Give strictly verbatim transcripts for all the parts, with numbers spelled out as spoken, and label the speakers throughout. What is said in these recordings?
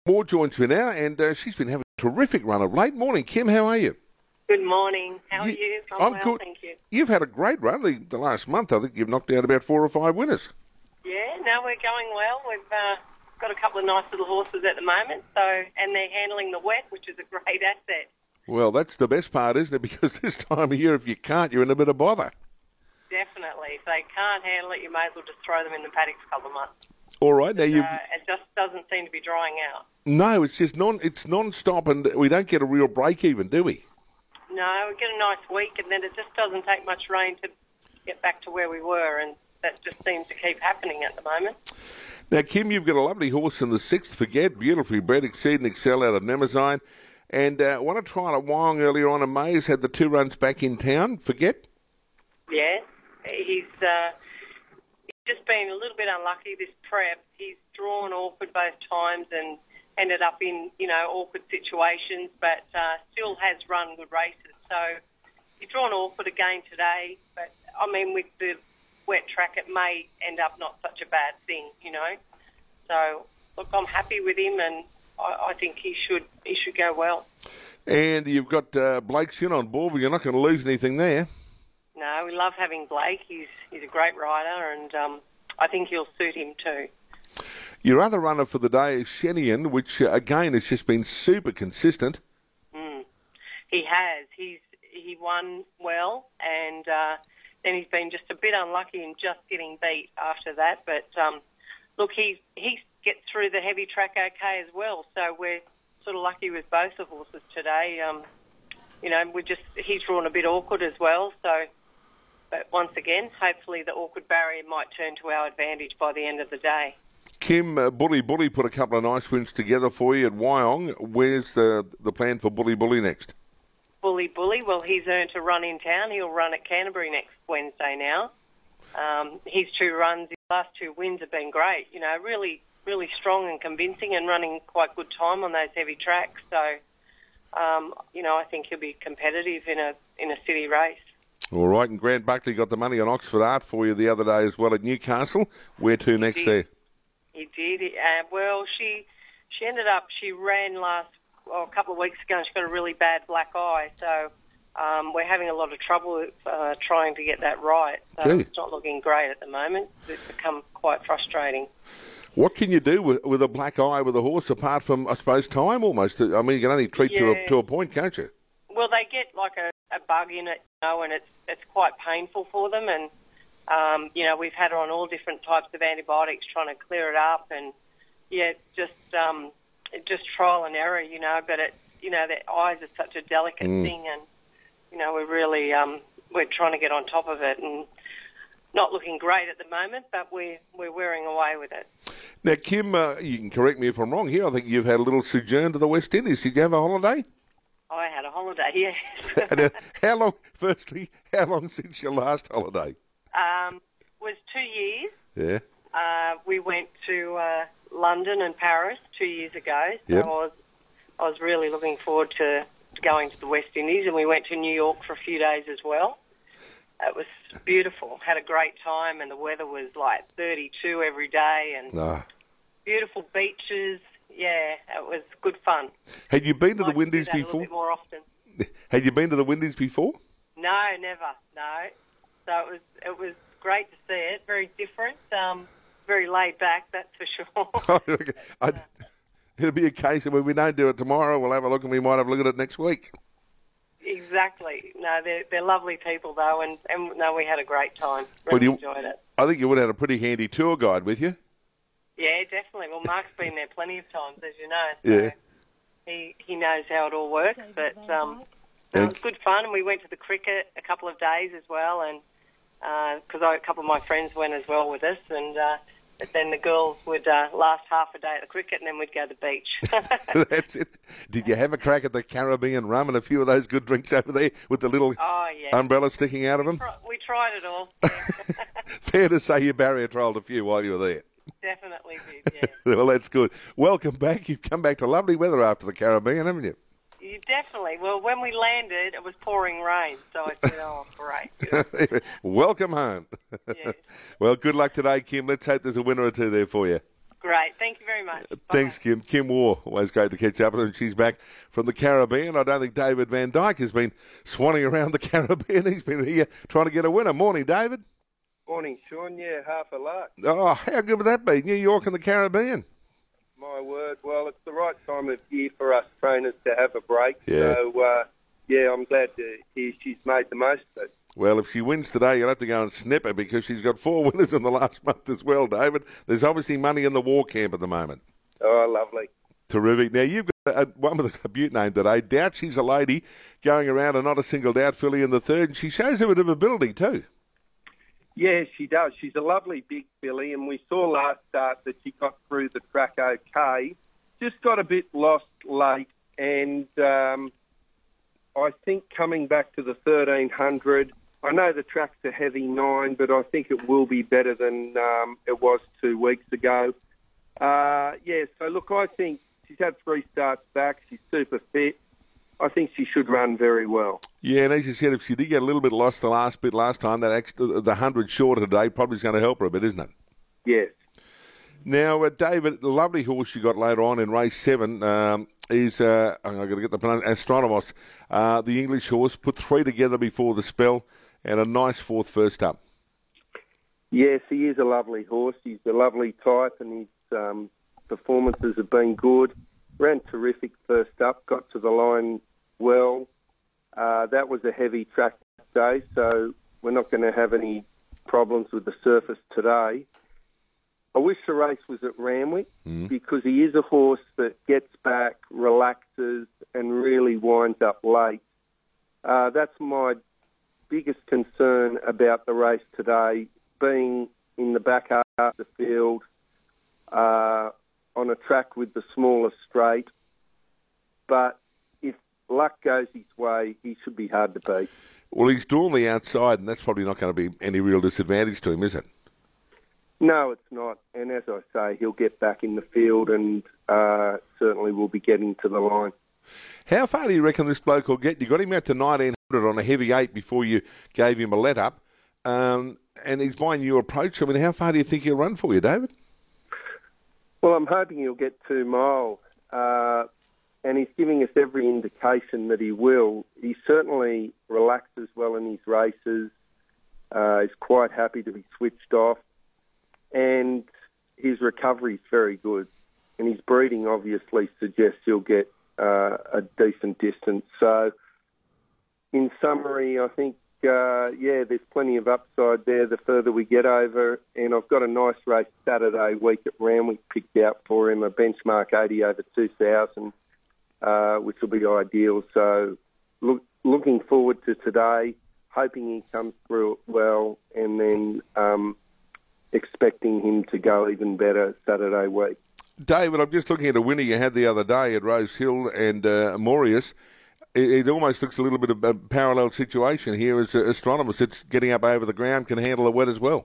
Speaker 1: Moore joins me now, and uh, she's been having a terrific run of late. Morning, Kim. How are you?
Speaker 2: Good morning. How
Speaker 1: you,
Speaker 2: are you? I'm,
Speaker 1: I'm
Speaker 2: well,
Speaker 1: good.
Speaker 2: Thank you.
Speaker 1: You've had a great run the, the last month. I think you've knocked out about four or five winners.
Speaker 2: Yeah, no, we're going well. We've uh, got a couple of nice little horses at the moment, so and they're handling the wet, which is a great asset.
Speaker 1: Well, that's the best part, isn't it? Because this time of year, if you can't, you're in a bit of bother.
Speaker 2: Definitely. If they can't handle it, you may as well just throw them in the paddock for a couple of months.
Speaker 1: All right, now you.
Speaker 2: Uh, it just doesn't seem to be drying out.
Speaker 1: No, it's just non. It's non-stop, and we don't get a real break even, do we?
Speaker 2: No, we get a nice week, and then it just doesn't take much rain to get back to where we were, and that just seems to keep happening at the moment.
Speaker 1: Now, Kim, you've got a lovely horse in the sixth, Forget, beautifully bred, Exceed and Excel out of Nemazine. And uh, want to try a Wyong earlier on in May. He's had the two runs back in town, Forget.
Speaker 2: Yeah, he's, uh, he's just been a little bit unlucky this prep. He's drawn awkward both times and ended up in, you know, awkward situations, but uh, still has run good races. So he's drawn awkward again today, but, I mean, with the wet track, it may end up not such a bad thing, you know. So, look, I'm happy with him, and I, I think he should he should go well.
Speaker 1: And you've got uh, Blake Sin on board, but you're not going to lose anything there.
Speaker 2: No, we love having Blake. He's he's a great rider, and um, I think he'll suit him too.
Speaker 1: Your other runner for the day is Shenian, which, uh, again, has just been super consistent.
Speaker 2: Mm. He has. He's He won well, and uh, then he's been just a bit unlucky in just getting beat after that. But, um, look, he, he gets through the heavy track okay as well, so we're sort of lucky with both the horses today. Um, you know, we just he's drawn a bit awkward as well, so... But once again, hopefully the awkward barrier might turn to our advantage by the end of the day.
Speaker 1: Kim, uh, Bully Bully put a couple of nice wins together for you at Wyong. Where's the the plan for Bully Bully next?
Speaker 2: Bully Bully, well, he's earned a run in town. He'll run at Canterbury next Wednesday now. Um, his two runs, his last two wins have been great. You know, really, really strong and convincing and running quite good time on those heavy tracks. So, um, you know, I think he'll be competitive in a in a city race.
Speaker 1: All right, and Grant Buckley got the money on Oxford Art for you the other day as well at Newcastle. Where to next
Speaker 2: he
Speaker 1: there?
Speaker 2: He did. Uh, well, she she ended up, she ran last, well, a couple of weeks ago, and she got a really bad black eye. So um, we're having a lot of trouble uh, trying to get that right. So
Speaker 1: Gee.
Speaker 2: It's not looking great at the moment. It's become quite frustrating.
Speaker 1: What can you do with, with a black eye with a horse apart from, I suppose, time almost? I mean, you can only treat
Speaker 2: Yeah.
Speaker 1: to, a, to a point, can't you?
Speaker 2: Well, they get like a, a bug in it, you know, and it's it's quite painful for them. And, um, you know, we've had her on all different types of antibiotics trying to clear it up. And, yeah, just um, just trial and error, you know. But, it, you know, their eyes are such a delicate
Speaker 1: Mm.
Speaker 2: thing. And, you know, we're really, um, we're trying to get on top of it. And not looking great at the moment, but we're, we're wearing away with it.
Speaker 1: Now, Kim, uh, you can correct me if I'm wrong here. I think you've had a little sojourn to the West Indies. Did you have a holiday?
Speaker 2: I had a holiday, yes.
Speaker 1: And, uh, how long, firstly, how long since your last holiday?
Speaker 2: um, was two years.
Speaker 1: Yeah.
Speaker 2: Uh, we went to uh, London and Paris two years ago, so
Speaker 1: Yep.
Speaker 2: I was I was really looking forward to going to the West Indies, and we went to New York for a few days as well. It was beautiful. Had a great time, and the weather was like thirty-two every day, and
Speaker 1: No.
Speaker 2: beautiful beaches. Yeah, it was good fun.
Speaker 1: Had you been to
Speaker 2: I'd
Speaker 1: the
Speaker 2: like to do
Speaker 1: Windies
Speaker 2: that a little
Speaker 1: before?
Speaker 2: bit more often.
Speaker 1: Had you been to the Windies before?
Speaker 2: No, never. No. So it was it was great to see it. Very different. Um, very laid back, that's for sure.
Speaker 1: I'd, it'll be a case of when we don't do it tomorrow, we'll have a look and we might have a look at it next week.
Speaker 2: Exactly. No, they're they're lovely people though, and, and no, we had a great time.
Speaker 1: Well,
Speaker 2: Really
Speaker 1: you-
Speaker 2: enjoyed it.
Speaker 1: I think you would have had a pretty handy tour guide with you.
Speaker 2: Yeah, definitely. Well, Mark's been there plenty of times, as you know. So
Speaker 1: Yeah.
Speaker 2: He he knows how it all works, but um, no, it was good fun, and we went to the cricket a couple of days as well, and because I a couple of my friends went as well with us, and uh, but then the girls would uh, last half a day at the cricket, and then we'd go to the beach.
Speaker 1: That's it. Did you have a crack at the Caribbean rum and a few of those good drinks over there with the little
Speaker 2: Oh yeah.
Speaker 1: umbrella sticking out of them?
Speaker 2: Try- We tried it all.
Speaker 1: Fair to say you barrier trialled a few while you were there.
Speaker 2: Definitely did. Yeah.
Speaker 1: Well, that's good. Welcome back. You've come back to lovely weather after the Caribbean, haven't you?
Speaker 2: You definitely. Well, when we landed, it was pouring rain, so I said, "Oh, great."
Speaker 1: Welcome home.
Speaker 2: Yes.
Speaker 1: Well, good luck today, Kim. Let's hope there's a winner or two there for you.
Speaker 2: Great. Thank you very much.
Speaker 1: Thanks,
Speaker 2: Bye.
Speaker 1: Kim. Kim Waugh, always great to catch up with her. And she's back from the Caribbean. I don't think David Van Dyke has been swanning around the Caribbean. He's been here trying to get a winner. Morning, David.
Speaker 3: Morning, Sean. Yeah, half a luck.
Speaker 1: Oh, how good would that be? New York and the Caribbean.
Speaker 3: My word. Well, it's the right time of year for us trainers to have a break.
Speaker 1: Yeah.
Speaker 3: So, uh, yeah, I'm glad to hear she's made the most of it.
Speaker 1: Well, if she wins today, you'll have to go and snip her because she's got four winners in the last month as well, David. There's obviously money in the war camp at the moment.
Speaker 3: Oh, lovely.
Speaker 1: Terrific. Now, you've got a, one with a butte name today. Doubt She's a Lady, going around and not a single doubt filly in the third. And she shows a bit of ability too.
Speaker 3: Yeah, she does. She's a lovely big filly, and we saw last start that she got through the track okay. Just got a bit lost late, and um, I think coming back to the thirteen hundred, I know the track's a heavy nine, but I think it will be better than um, it was two weeks ago. Uh, yeah, so look, I think she's had three starts back. She's super fit. I think she should run very well.
Speaker 1: Yeah, and as you said, if she did get a little bit lost the last bit last time, that extra, the hundred shorter today probably is going to help her a bit, isn't it?
Speaker 3: Yes.
Speaker 1: Now, uh, David, the lovely horse you got later on in race seven um, is, uh, I'm going to get the pronunciation, Astronomos, uh, the English horse, put three together before the spell, and a nice fourth first up.
Speaker 3: Yes, he is a lovely horse. He's a lovely type, and his um, performances have been good. Ran terrific first up, got to the line well. Uh, that was a heavy track day, so we're not going to have any problems with the surface today. I wish the race was at Randwick mm. because he is a horse that gets back, relaxes, and really winds up late. Uh, that's my biggest concern about the race today, being in the back half of the field uh, on a track with the smallest straight. But if luck goes his way, he should be hard to beat.
Speaker 1: Well, he's drawn the outside, and that's probably not going to be any real disadvantage to him, is it?
Speaker 3: No, it's not. And as I say, he'll get back in the field and uh, certainly will be getting to the line.
Speaker 1: How far do you reckon this bloke will get? You got him out to nineteen hundred on a heavy eight before you gave him a let-up, um, and he's buying your approach. I mean, how far do you think he'll run for you, David?
Speaker 3: Well, I'm hoping he'll get two miles, uh, and he's giving us every indication that he will. He certainly relaxes well in his races. Uh, he's quite happy to be switched off. And his recovery is very good. And his breeding obviously suggests he'll get uh, a decent distance. So, in summary, I think, uh, yeah, there's plenty of upside there the further we get over. And I've got a nice race Saturday week at Randwick picked out for him, a benchmark eighty over two thousand, uh, which will be ideal. So, look, looking forward to today, hoping he comes through it well, and then Um, expecting him to go even better Saturday week.
Speaker 1: David, I'm just looking at a winner you had the other day at Rose Hill and uh, Morius. It, it almost looks a little bit of a parallel situation here as uh, Astronomos. It's getting up over the ground, can handle the wet as well.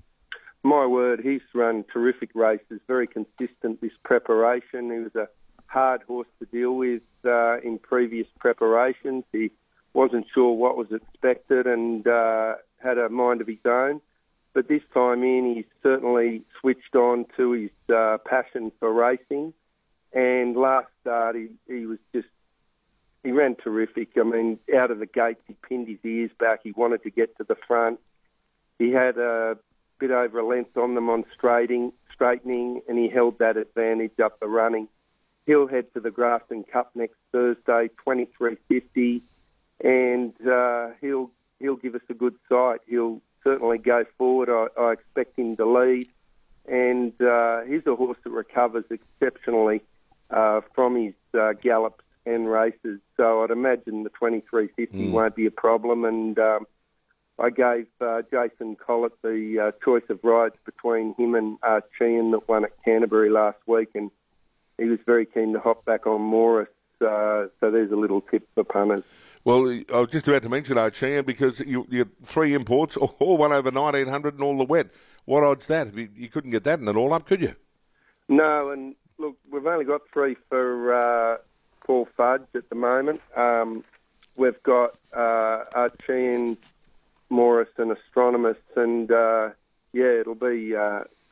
Speaker 3: My word, he's run terrific races, very consistent this preparation. He was a hard horse to deal with uh, in previous preparations. He wasn't sure what was expected and uh, had a mind of his own. But this time in, he's certainly switched on to his uh, passion for racing. And last start, he, he was just, he ran terrific. I mean, out of the gates, he pinned his ears back. He wanted to get to the front. He had a bit over a length on them on straightening, straightening, and he held that advantage up the running. He'll head to the Grafton Cup next Thursday, twenty-three fifty, and uh, he'll he'll give us a good sight. He'll certainly go forward. I, I expect him to lead. And uh, he's a horse that recovers exceptionally uh, from his uh, gallops and races. So I'd imagine the twenty-three fifty mm. won't be a problem. And um, I gave uh, Jason Collett the uh, choice of rides between him and Archean that won at Canterbury last week. And he was very keen to hop back on Morris. Uh, so there's a little tip for punters.
Speaker 1: Well, I was just about to mention Archean because you, you had three imports, all one over nineteen hundred and all the wet. What odds that? You, you couldn't get that in an all-up, could you?
Speaker 3: No, and look, we've only got three for uh, Paul Fudge at the moment. Um, we've got uh, Archean, Morris and Astronomos, and uh, yeah, it'll be uh,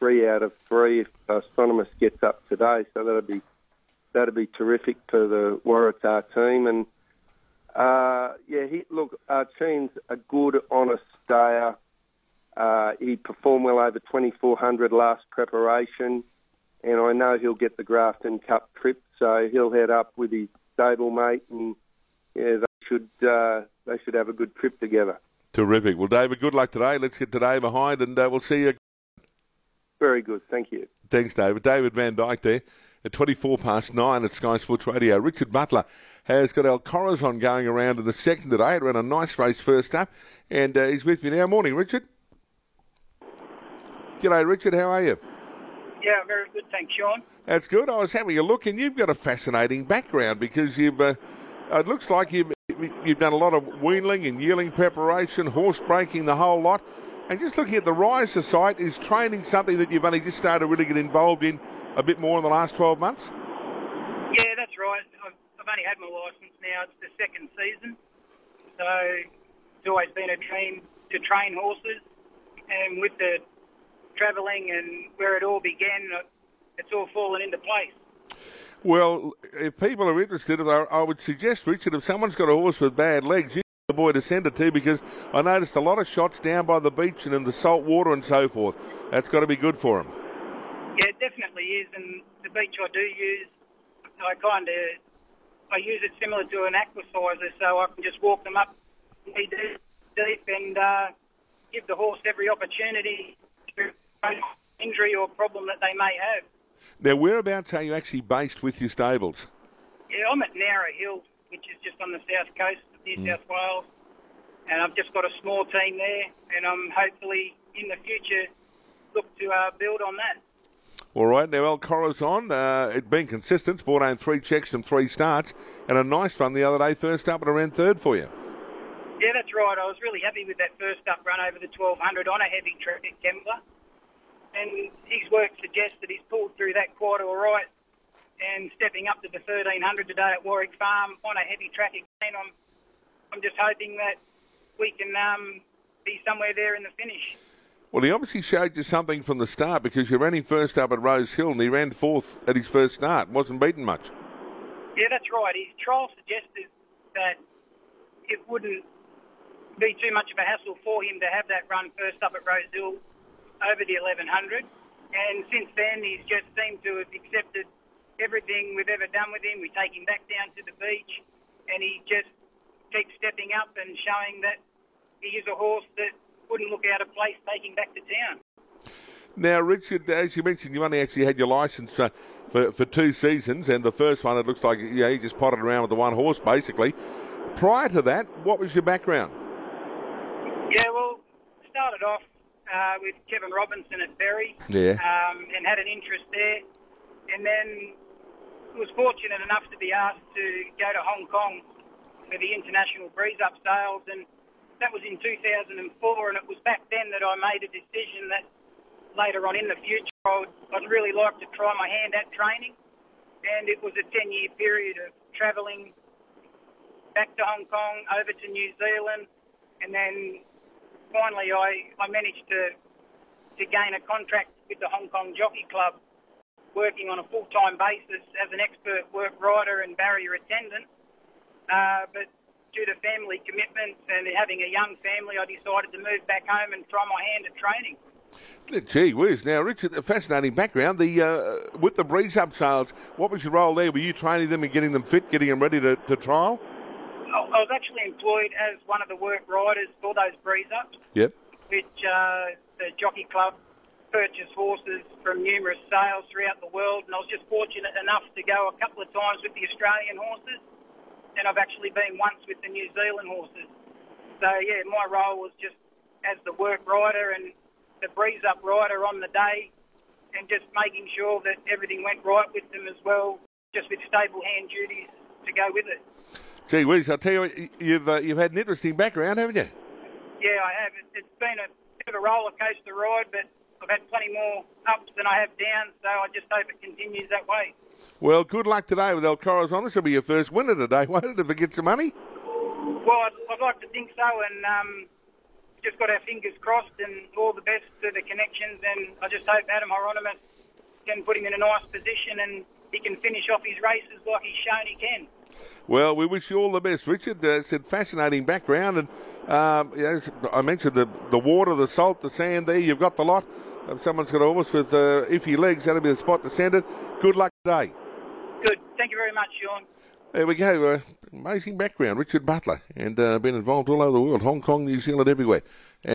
Speaker 3: three out of three if Astronomous gets up today. So that'll be that'll be terrific for the Waratah team. And uh, yeah, he, look, Archine's a good, honest stayer. Uh, he performed well over twenty-four hundred last preparation, and I know he'll get the Grafton Cup trip, so he'll head up with his stablemate, and yeah, they should uh, they should have a good trip together.
Speaker 1: Terrific. Well, David, good luck today. Let's get today behind, and uh, we'll see you.
Speaker 3: Very good. Thank you.
Speaker 1: Thanks, David. David Van Dyke there at twenty-four past nine at Sky Sports Radio. Richard Butler has got El Corazon going around in the second today. It ran a nice race first up, and uh, he's with me now. Morning, Richard. G'day, Richard. How are you?
Speaker 4: Yeah, very good. Thanks, Sean.
Speaker 1: That's good. I was having a look, and you've got a fascinating background because you've. Uh, it looks like you've you've done a lot of weanling and yearling preparation, horse breaking, the whole lot. And just looking at the Riser site, is training something that you've only just started to really get involved in a bit more in the last twelve months?
Speaker 4: Yeah, that's right. I've, I've only had my licence now. It's the second season. So it's always been a dream to train horses. And with the travelling and where it all began, it's all fallen into place.
Speaker 1: Well, if people are interested, I would suggest, Richard, if someone's got a horse with bad legs, you're the boy to send it to, because I noticed a lot of shots down by the beach and in the salt water and so forth. That's got to be good for him.
Speaker 4: Yeah, it definitely is. And the beach I do use, I kind of, I use it similar to an aquasizer, so I can just walk them up knee deep, deep and uh, give the horse every opportunity to injury or problem that they may have.
Speaker 1: Now, whereabouts are you actually based with your stables?
Speaker 4: Yeah, I'm at Nowra Hill, which is just on the south coast of New mm. South Wales, and I've just got a small team there, and I'm hopefully in the future look to uh, build on that.
Speaker 1: All right, now El Corazon, uh, it been consistent, brought home three checks and three starts, and a nice run the other day, first up and around third for you.
Speaker 4: Yeah, that's right. I was really happy with that first up run over the twelve hundred on a heavy track at Kembla. And his work suggests that he's pulled through that quite all right. And stepping up to the thirteen hundred today at Warwick Farm on a heavy track again, I'm, I'm just hoping that we can um, be somewhere there in the finish.
Speaker 1: Well, he obviously showed you something from the start, because you ran him first up at Rose Hill and he ran fourth at his first start. Wasn't beaten much.
Speaker 4: Yeah, that's right. His trial suggested that it wouldn't be too much of a hassle for him to have that run first up at Rose Hill over the eleven hundred, and since then he's just seemed to have accepted everything we've ever done with him. We take him back down to the beach, and he just keeps stepping up and showing that he is a horse that wouldn't look out of place taking back to town.
Speaker 1: Now, Richard, as you mentioned, you only actually had your licence uh, for, for two seasons, and the first one, it looks like yeah, you just potted around with the one horse, basically. Prior to that, what was your background?
Speaker 4: Yeah, well, started off Uh, with Kevin Robinson at Berry,
Speaker 1: yeah.
Speaker 4: um, and had an interest there, and then was fortunate enough to be asked to go to Hong Kong for the international breeze-up sales, and that was in two thousand four, and it was back then that I made a decision that later on in the future I would, I'd really like to try my hand at training, and it was a ten-year period of travelling back to Hong Kong, over to New Zealand, and then finally, I, I managed to to gain a contract with the Hong Kong Jockey Club, working on a full-time basis as an expert work rider and barrier attendant. Uh, but due to family commitments and having a young family, I decided to move back home and try my hand at training.
Speaker 1: Gee whiz. Now, Richard, a fascinating background. The uh, with the breeze-up sales, what was your role there? Were you training them and getting them fit, getting them ready to, to trial?
Speaker 4: I was actually employed as one of the work riders for those breeze-ups,
Speaker 1: yep.
Speaker 4: which uh, the Jockey Club purchase horses from numerous sales throughout the world, and I was just fortunate enough to go a couple of times with the Australian horses, and I've actually been once with the New Zealand horses. So, yeah, my role was just as the work rider and the breeze-up rider on the day, and just making sure that everything went right with them as well, just with stable hand duties to go with it.
Speaker 1: Gee whiz, I'll tell you what, you've, uh, you've had an interesting background, haven't you?
Speaker 4: Yeah, I have. It, it's been a bit of a roller coaster ride, but I've had plenty more ups than I have downs, so I just hope it continues that way.
Speaker 1: Well, good luck today with El Corazon. This will be your first winner today, won't it, if it gets some money?
Speaker 4: Well, I'd, I'd like to think so, and um, just got our fingers crossed, and all the best to the connections. And I just hope Adam Hieronymus can put him in a nice position and he can finish off his races like he's shown he can.
Speaker 1: Well, we wish you all the best, Richard. Uh, it's a fascinating background, and um, as I mentioned, the the water, the salt, the sand there, you've got the lot. If someone's got a horse with uh, iffy legs, that'll be the spot to send it. Good luck today.
Speaker 4: Good. Thank you very much, Sean.
Speaker 1: There we go. Uh, amazing background, Richard Butler, and uh, been involved all over the world, Hong Kong, New Zealand, everywhere.